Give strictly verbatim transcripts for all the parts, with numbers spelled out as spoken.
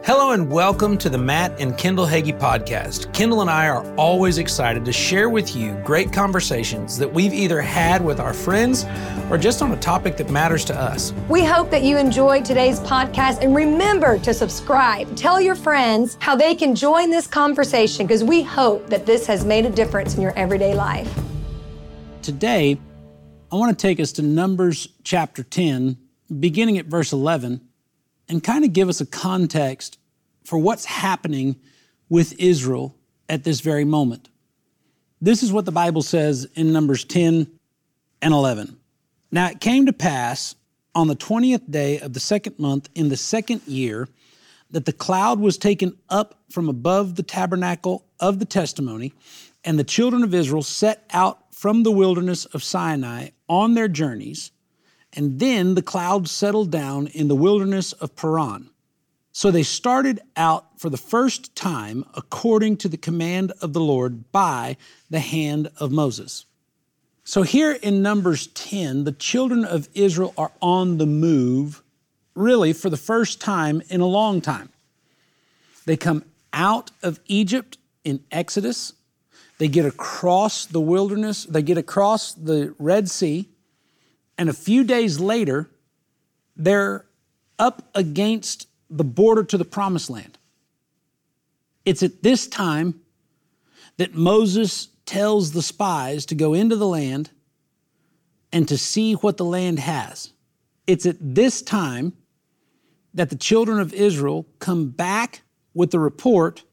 Hello and welcome to the Matt and Kendall Hagee podcast. Kendall and I are always excited to share with you great conversations that we've either had with our friends or just on a topic that matters to us. We hope that you enjoyed today's podcast, and remember to subscribe. Tell your friends how they can join this conversation, because we hope that this has made a difference in your everyday life. Today, I want to take us to Numbers chapter ten, beginning at verse eleven, and kind of give us a context for what's happening with Israel at this very moment. This is what the Bible says in Numbers ten and eleven. Now it came to pass on the twentieth day of the second month in the second year that the cloud was taken up from above the tabernacle of the testimony, and the children of Israel set out from the wilderness of Sinai on their journeys. And then the cloud settled down in the wilderness of Paran. So they started out for the first time according to the command of the Lord by the hand of Moses. So here in Numbers ten, the children of Israel are on the move, really for the first time in a long time. They come out of Egypt in Exodus. They get across the wilderness. They get across the Red Sea. And a few days later, they're up against the border to the Promised Land. It's at this time that Moses tells the spies to go into the land and to see what the land has. It's at this time that the children of Israel come back with the report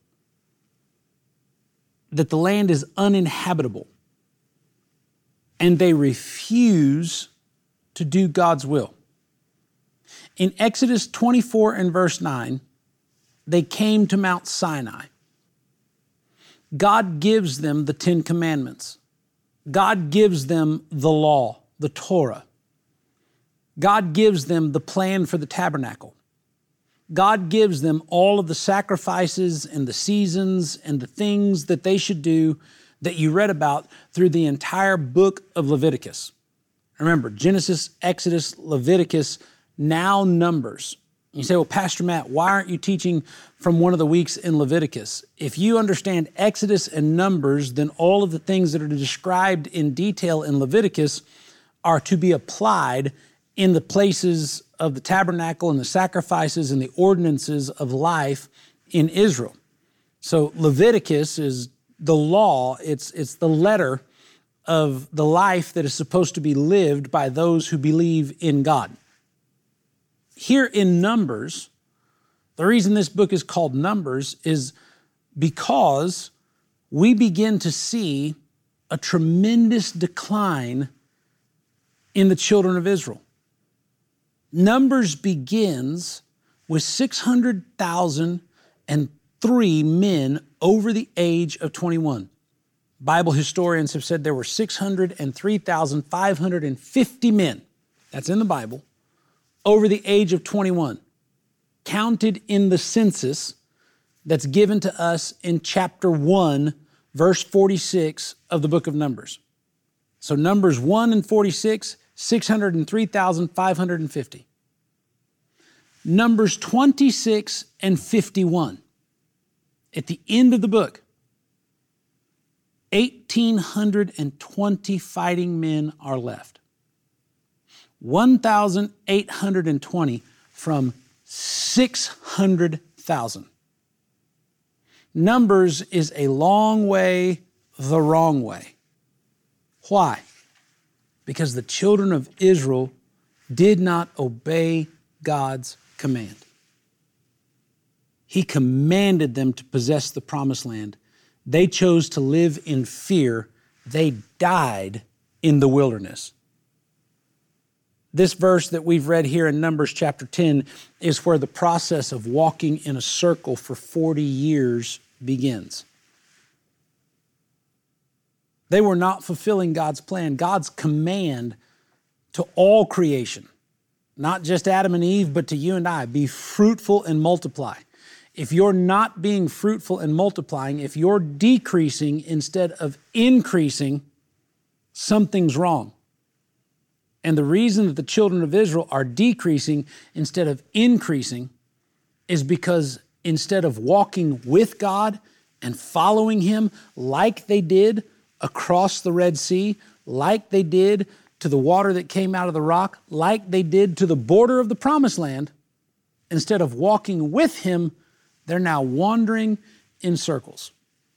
that the land is uninhabitable, and they refuse to do God's will. In Exodus twenty-four and verse nine, they came to Mount Sinai. God gives them the Ten Commandments. God gives them the law, the Torah. God gives them the plan for the tabernacle. God gives them all of the sacrifices and the seasons and the things that they should do that you read about through the entire book of Leviticus. Remember, Genesis, Exodus, Leviticus, now Numbers. You say, well, Pastor Matt, why aren't you teaching from one of the weeks in Leviticus? If you understand Exodus and Numbers, then all of the things that are described in detail in Leviticus are to be applied in the places of the tabernacle and the sacrifices and the ordinances of life in Israel. So Leviticus is the law, it's, it's the letter of the life that is supposed to be lived by those who believe in God. Here in Numbers, the reason this book is called Numbers is because we begin to see a tremendous decline in the children of Israel. Numbers begins with six hundred thousand three men over the age of twenty-one. Bible historians have said there were six hundred three thousand five hundred fifty men, that's in the Bible, over the age of twenty-one, counted in the census that's given to us in chapter one, verse forty-six of the book of Numbers. So Numbers one and forty-six, six hundred three thousand five hundred fifty. Numbers twenty-six and fifty-one, at the end of the book, one thousand eight hundred twenty fighting men are left. one thousand eight hundred twenty from six hundred thousand. Numbers is a long way the wrong way. Why? Because the children of Israel did not obey God's command. He commanded them to possess the promised land. They chose to live in fear. They died in the wilderness. This verse that we've read here in Numbers chapter ten is where the process of walking in a circle for forty years begins. They were not fulfilling God's plan, God's command to all creation, not just Adam and Eve, but to you and I, be fruitful and multiply. If you're not being fruitful and multiplying, if you're decreasing instead of increasing, something's wrong. And the reason that the children of Israel are decreasing instead of increasing is because instead of walking with God and following Him like they did across the Red Sea, like they did to the water that came out of the rock, like they did to the border of the Promised Land, instead of walking with Him, they're now wandering in circles.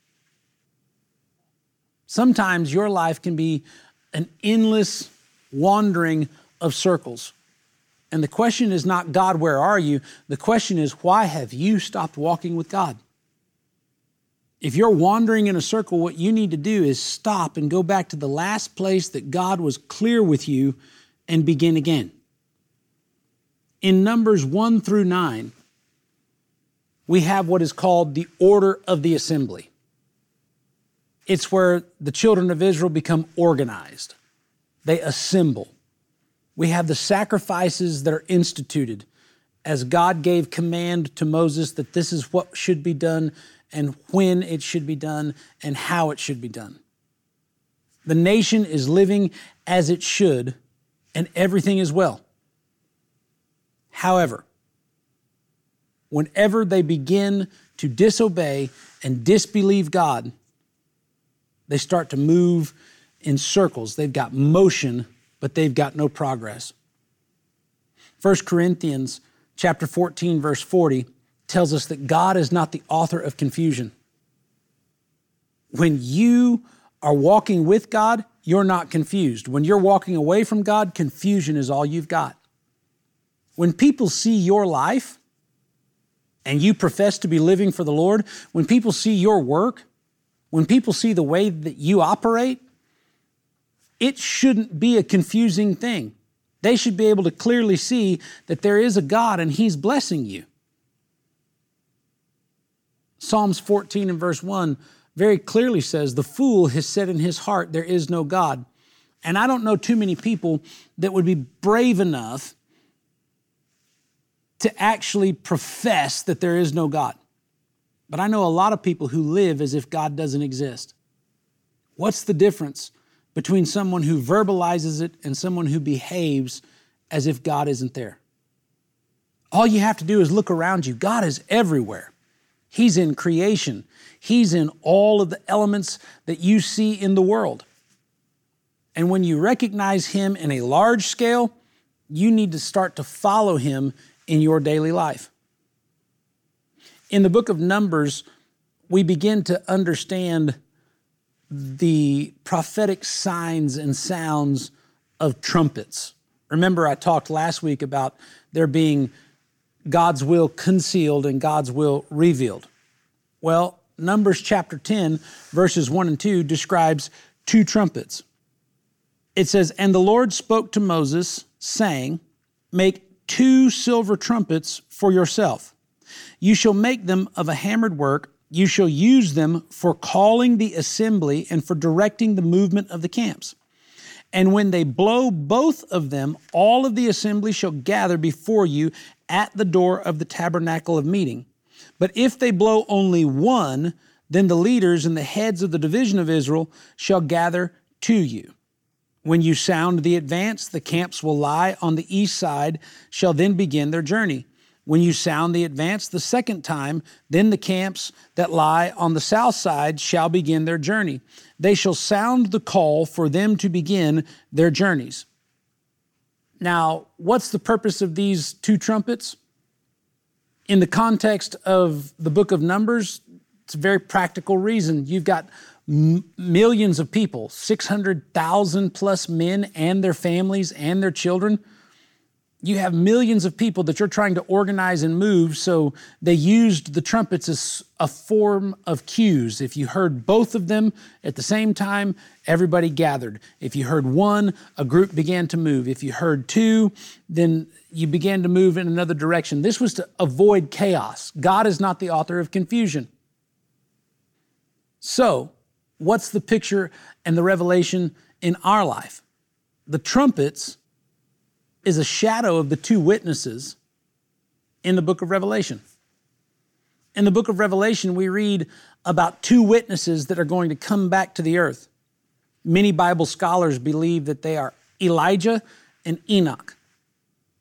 Sometimes your life can be an endless wandering of circles. And the question is not, God, where are you? The question is, why have you stopped walking with God? If you're wandering in a circle, what you need to do is stop and go back to the last place that God was clear with you and begin again. In Numbers one through nine, we have what is called the order of the assembly. It's where the children of Israel become organized. They assemble. We have the sacrifices that are instituted as God gave command to Moses that this is what should be done and when it should be done and how it should be done. The nation is living as it should, and everything is well. However, whenever they begin to disobey and disbelieve God, they start to move in circles. They've got motion, but they've got no progress. First Corinthians chapter fourteen, verse forty tells us that God is not the author of confusion. When you are walking with God, you're not confused. When you're walking away from God, confusion is all you've got. When people see your life and you profess to be living for the Lord, when people see your work, when people see the way that you operate, it shouldn't be a confusing thing. They should be able to clearly see that there is a God and He's blessing you. Psalms fourteen and verse one very clearly says, the fool has said in his heart, there is no God. And I don't know too many people that would be brave enough to actually profess that there is no God. But I know a lot of people who live as if God doesn't exist. What's the difference between someone who verbalizes it and someone who behaves as if God isn't there? All you have to do is look around you. God is everywhere. He's in creation. He's in all of the elements that you see in the world. And when you recognize Him in a large scale, you need to start to follow Him in your daily life. In the book of Numbers, we begin to understand the prophetic signs and sounds of trumpets. Remember, I talked last week about there being God's will concealed and God's will revealed. Well, Numbers chapter ten, verses one and two describes two trumpets. It says, and the Lord spoke to Moses, saying, make two silver trumpets for yourself. You shall make them of a hammered work. You shall use them for calling the assembly and for directing the movement of the camps. And when they blow both of them, all of the assembly shall gather before you at the door of the tabernacle of meeting. But if they blow only one, then the leaders and the heads of the division of Israel shall gather to you. When you sound the advance, the camps will lie on the east side, shall then begin their journey. When you sound the advance the second time, then the camps that lie on the south side shall begin their journey. They shall sound the call for them to begin their journeys. Now, what's the purpose of these two trumpets? In the context of the book of Numbers, it's a very practical reason. You've got m- millions of people, six hundred thousand plus men and their families and their children. You have millions of people that you're trying to organize and move, so they used the trumpets as a form of cues. If you heard both of them at the same time, everybody gathered. If you heard one, a group began to move. If you heard two, then you began to move in another direction. This was to avoid chaos. God is not the author of confusion. So, what's the picture and the revelation in our life? The trumpets is a shadow of the two witnesses in the book of Revelation. In the book of Revelation, we read about two witnesses that are going to come back to the earth. Many Bible scholars believe that they are Elijah and Enoch.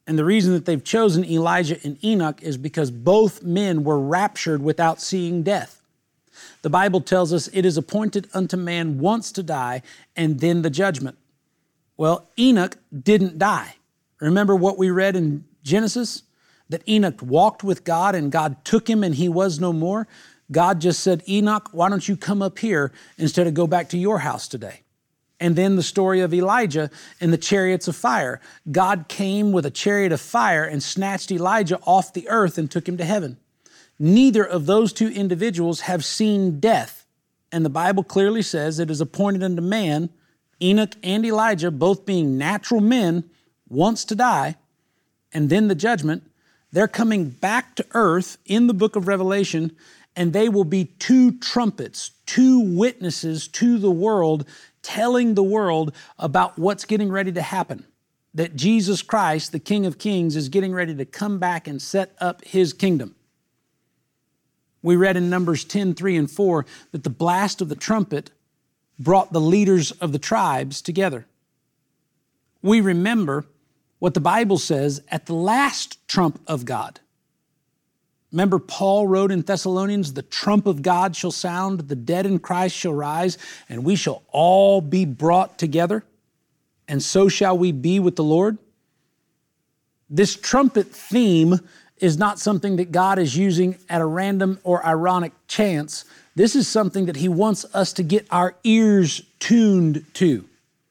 And the reason that they've chosen Elijah and Enoch is because both men were raptured without seeing death. The Bible tells us it is appointed unto man once to die and then the judgment. Well, Enoch didn't die. Remember what we read in Genesis? That Enoch walked with God and God took him and he was no more. God just said, Enoch, why don't you come up here instead of go back to your house today? And then the story of Elijah and the chariots of fire. God came with a chariot of fire and snatched Elijah off the earth and took him to heaven. Neither of those two individuals have seen death. And the Bible clearly says it is appointed unto man, Enoch and Elijah, both being natural men, once to die, and then the judgment. They're coming back to earth in the book of Revelation, and they will be two trumpets, two witnesses to the world, telling the world about what's getting ready to happen. That Jesus Christ, the King of Kings, is getting ready to come back and set up his kingdom. We read in Numbers ten, three and four that the blast of the trumpet brought the leaders of the tribes together. We remember what the Bible says at the last trump of God. Remember, Paul wrote in Thessalonians, the trump of God shall sound, the dead in Christ shall rise, and we shall all be brought together, and so shall we be with the Lord. This trumpet theme is not something that God is using at a random or ironic chance. This is something that he wants us to get our ears tuned to.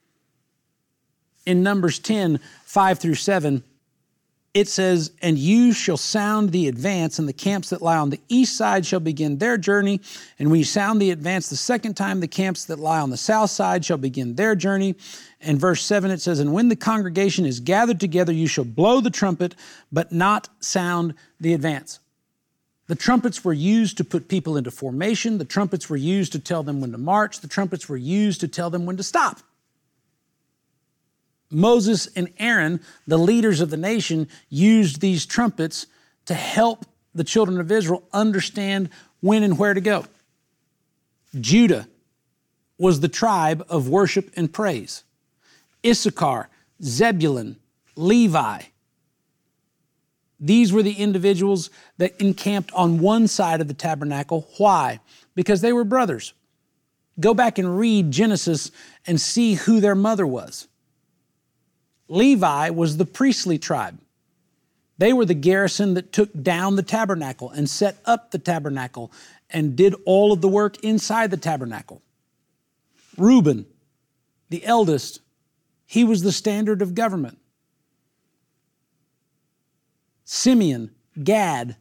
In Numbers ten, five through seven, it says, and you shall sound the advance, and the camps that lie on the east side shall begin their journey. And when you sound the advance the second time, the camps that lie on the south side shall begin their journey. And verse seven, it says, and when the congregation is gathered together, you shall blow the trumpet, but not sound the advance. The trumpets were used to put people into formation. The trumpets were used to tell them when to march. The trumpets were used to tell them when to stop. Moses and Aaron, the leaders of the nation, used these trumpets to help the children of Israel understand when and where to go. Judah was the tribe of worship and praise. Issachar, Zebulun, Levi. These were the individuals that encamped on one side of the tabernacle. Why? Because they were brothers. Go back and read Genesis and see who their mother was. Levi was the priestly tribe. They were the garrison that took down the tabernacle and set up the tabernacle and did all of the work inside the tabernacle. Reuben, the eldest, he was the standard of government. Simeon, Gad,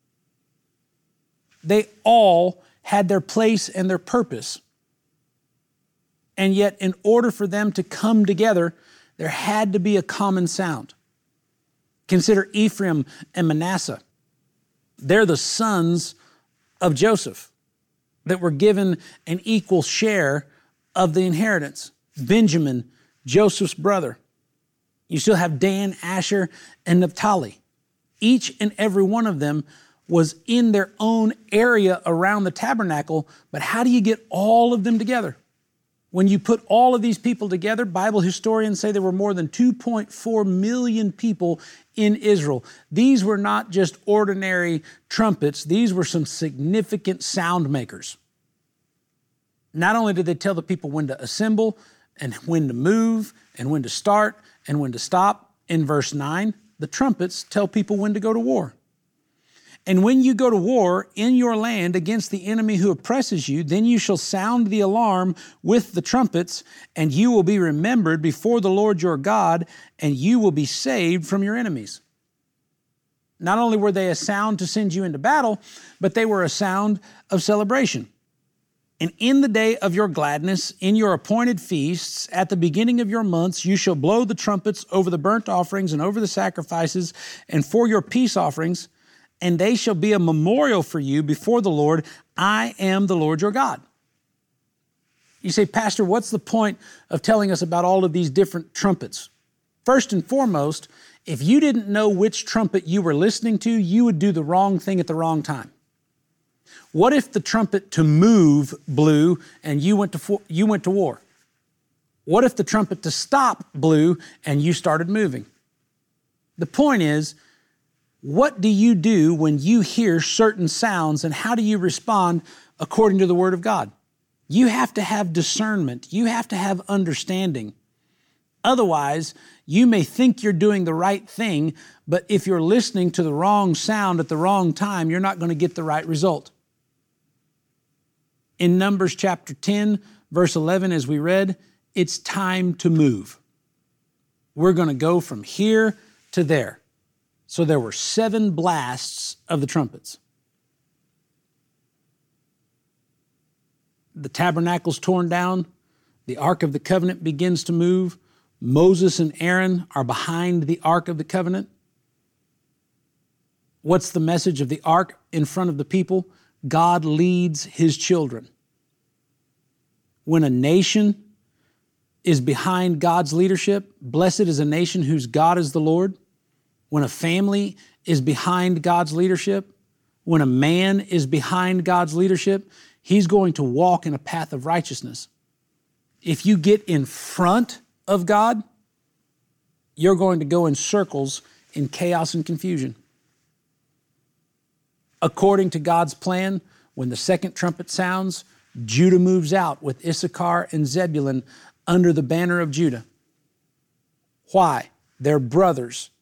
they all had their place and their purpose. And yet, in order for them to come together, there had to be a common sound. Consider Ephraim and Manasseh. They're the sons of Joseph that were given an equal share of the inheritance. Benjamin, Joseph's brother. You still have Dan, Asher, and Naphtali. Each and every one of them was in their own area around the tabernacle, but how do you get all of them together? When you put all of these people together, Bible historians say there were more than two point four million people in Israel. These were not just ordinary trumpets. These were some significant sound makers. Not only did they tell the people when to assemble and when to move and when to start and when to stop, in verse nine, the trumpets tell people when to go to war. And when you go to war in your land against the enemy who oppresses you, then you shall sound the alarm with the trumpets, and you will be remembered before the Lord your God, and you will be saved from your enemies. Not only were they a sound to send you into battle, but they were a sound of celebration. And in the day of your gladness, in your appointed feasts, at the beginning of your months, you shall blow the trumpets over the burnt offerings and over the sacrifices and for your peace offerings, and they shall be a memorial for you before the Lord. I am the Lord your God. You say, Pastor, what's the point of telling us about all of these different trumpets? First and foremost, if you didn't know which trumpet you were listening to, you would do the wrong thing at the wrong time. What if the trumpet to move blew and you went to you went to war? What if the trumpet to stop blew and you started moving? The point is, what do you do when you hear certain sounds, and how do you respond according to the Word of God? You have to have discernment. You have to have understanding. Otherwise, you may think you're doing the right thing, but if you're listening to the wrong sound at the wrong time, you're not going to get the right result. In Numbers chapter ten, verse eleven, as we read, it's time to move. We're going to go from here to there. So there were seven blasts of the trumpets. The tabernacle's torn down. The Ark of the Covenant begins to move. Moses and Aaron are behind the Ark of the Covenant. What's the message of the Ark in front of the people? God leads His children. When a nation is behind God's leadership, blessed is a nation whose God is the Lord. When a family is behind God's leadership, when a man is behind God's leadership, he's going to walk in a path of righteousness. If you get in front of God, you're going to go in circles in chaos and confusion. According to God's plan, when the second trumpet sounds, Judah moves out with Issachar and Zebulun under the banner of Judah. Why? They're brothers.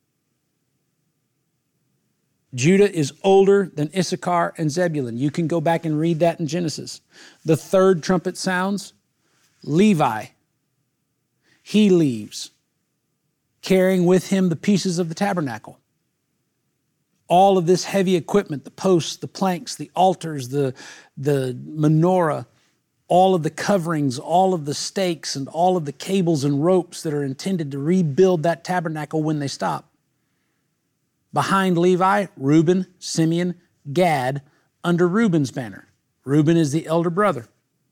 Judah is older than Issachar and Zebulun. You can go back and read that in Genesis. The third trumpet sounds, Levi. He leaves, carrying with him the pieces of the tabernacle. All of this heavy equipment, the posts, the planks, the altars, the, the menorah, all of the coverings, all of the stakes, and all of the cables and ropes that are intended to rebuild that tabernacle when they stop. Behind Levi, Reuben, Simeon, Gad, under Reuben's banner. Reuben is the elder brother.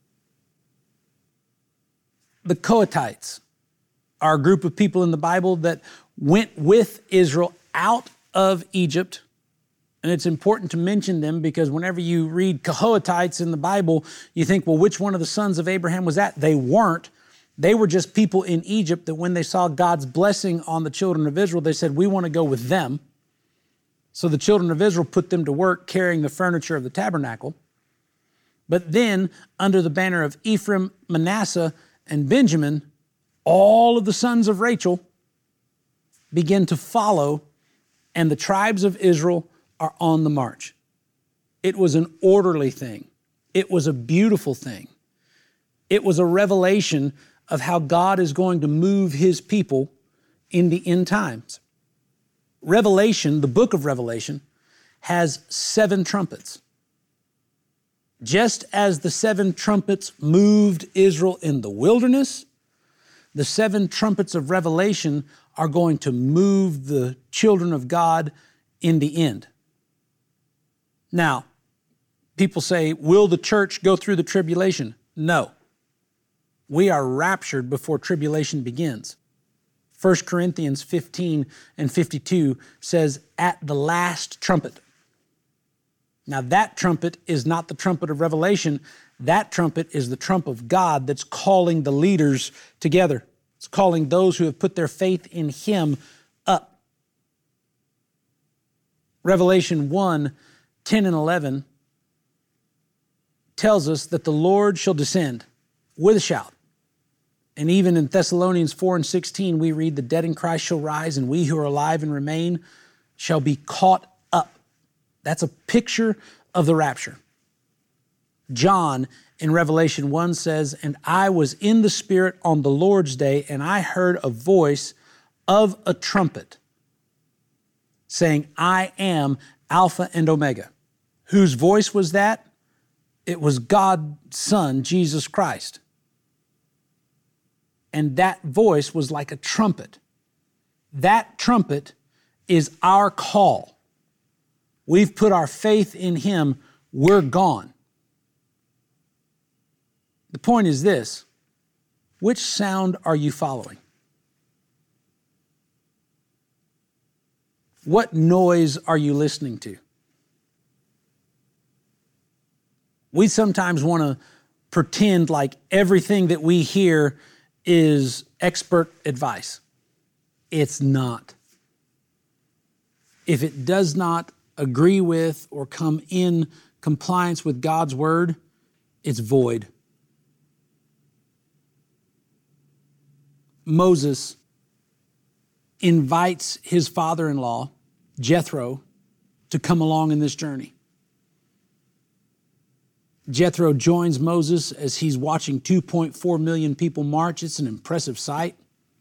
The Kohathites are a group of people in the Bible that went with Israel out of Egypt. And it's important to mention them because whenever you read Kohathites in the Bible, you think, well, which one of the sons of Abraham was that? They weren't. They were just people in Egypt that when they saw God's blessing on the children of Israel, they said, we want to go with them. So the children of Israel put them to work carrying the furniture of the tabernacle. But then, under the banner of Ephraim, Manasseh, and Benjamin, all of the sons of Rachel begin to follow, and the tribes of Israel are on the march. It was an orderly thing. It was a beautiful thing. It was a revelation of how God is going to move His people in the end times. Revelation, the book of Revelation, has seven trumpets. Just as the seven trumpets moved Israel in the wilderness, the seven trumpets of Revelation are going to move the children of God in the end. Now, people say, will the church go through the tribulation? No. We are raptured before tribulation begins. First Corinthians fifteen and fifty-two says, at the last trumpet. Now that trumpet is not the trumpet of Revelation. That trumpet is the trump of God that's calling the leaders together. It's calling those who have put their faith in Him up. Revelation one, ten and eleven tells us that the Lord shall descend with a shout. And even in Thessalonians four and sixteen, we read, the dead in Christ shall rise, and we who are alive and remain shall be caught up. That's a picture of the rapture. John in Revelation one says, and I was in the Spirit on the Lord's day, and I heard a voice of a trumpet saying, I am Alpha and Omega. Whose voice was that? It was God's Son, Jesus Christ. And that voice was like a trumpet. That trumpet is our call. We've put our faith in Him. We're gone. The point is this: which sound are you following? What noise are you listening to? We sometimes want to pretend like everything that we hear is expert advice. It's not. if it does not agree with or come in compliance with God's word, it's void. Moses invites his father-in-law, Jethro, to come along in this journey. Jethro joins Moses as he's watching two point four million people march. It's an impressive sight.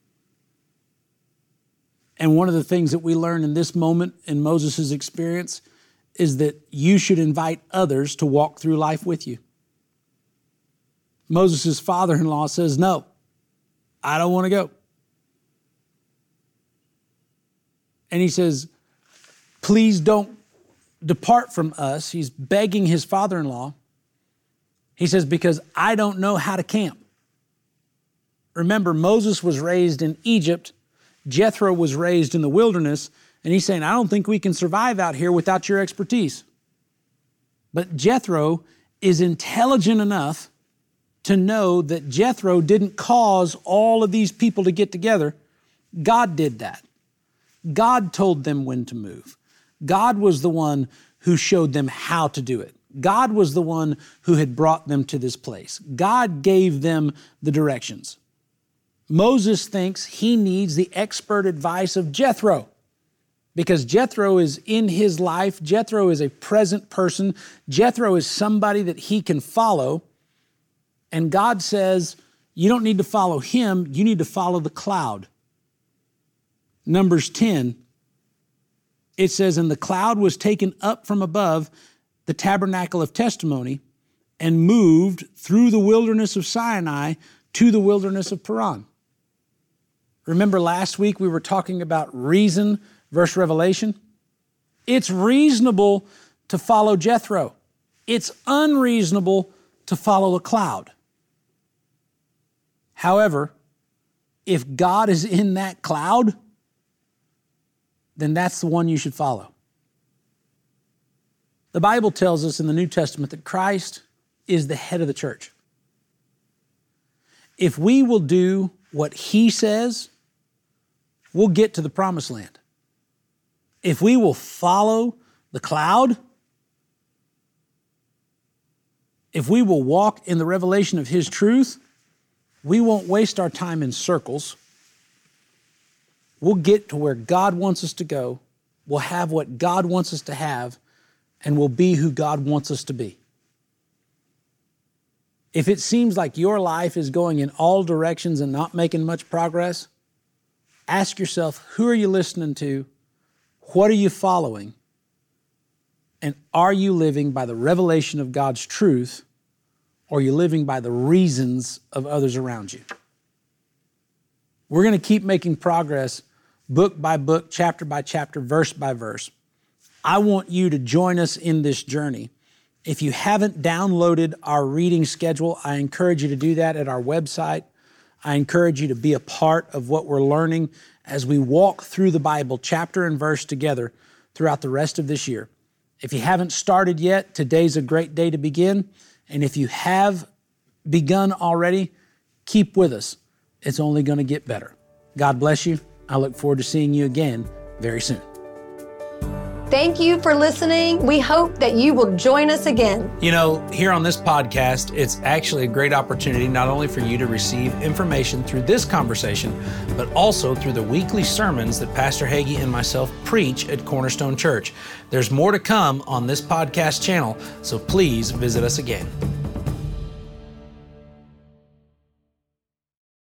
And one of the things that we learn in this moment in Moses' experience is that you should invite others to walk through life with you. Moses' father-in-law says, no, I don't want to go. And he says, please don't depart from us. He's begging his father-in-law. He says, because I don't know how to camp. Remember, Moses was raised in Egypt. Jethro was raised in the wilderness. And he's saying, I don't think we can survive out here without your expertise. But Jethro is intelligent enough to know that Jethro didn't cause all of these people to get together. God did that. God told them when to move. God was the one who showed them how to do it. God was the one who had brought them to this place. God gave them the directions. Moses thinks he needs the expert advice of Jethro because Jethro is in his life. Jethro is a present person. Jethro is somebody that he can follow. And God says, you don't need to follow him. You need to follow the cloud. Numbers ten, it says, and the cloud was taken up from above the tabernacle of testimony and moved through the wilderness of Sinai to the wilderness of Paran. Remember last week we were talking about reason versus revelation? It's reasonable to follow Jethro. It's unreasonable to follow a cloud. However, if God is in that cloud, then that's the one you should follow. The Bible tells us in the New Testament that Christ is the head of the church. If we will do what he says, we'll get to the promised land. If we will follow the cloud, if we will walk in the revelation of his truth, we won't waste our time in circles. We'll get to where God wants us to go. We'll have what God wants us to have, and we'll be who God wants us to be. If it seems like your life is going in all directions and not making much progress, ask yourself, who are you listening to? What are you following? And are you living by the revelation of God's truth, or are you living by the reasons of others around you? We're going to keep making progress book by book, chapter by chapter, verse by verse. I want you to join us in this journey. If you haven't downloaded our reading schedule, I encourage you to do that at our website. I encourage you to be a part of what we're learning as we walk through the Bible chapter and verse together throughout the rest of this year. If you haven't started yet, today's a great day to begin. And if you have begun already, keep with us. It's only going to get better. God bless you. I look forward to seeing you again very soon. Thank you for listening. We hope that you will join us again. You know, here on this podcast, it's actually a great opportunity not only for you to receive information through this conversation, but also through the weekly sermons that Pastor Hagee and myself preach at Cornerstone Church. There's more to come on this podcast channel, so please visit us again.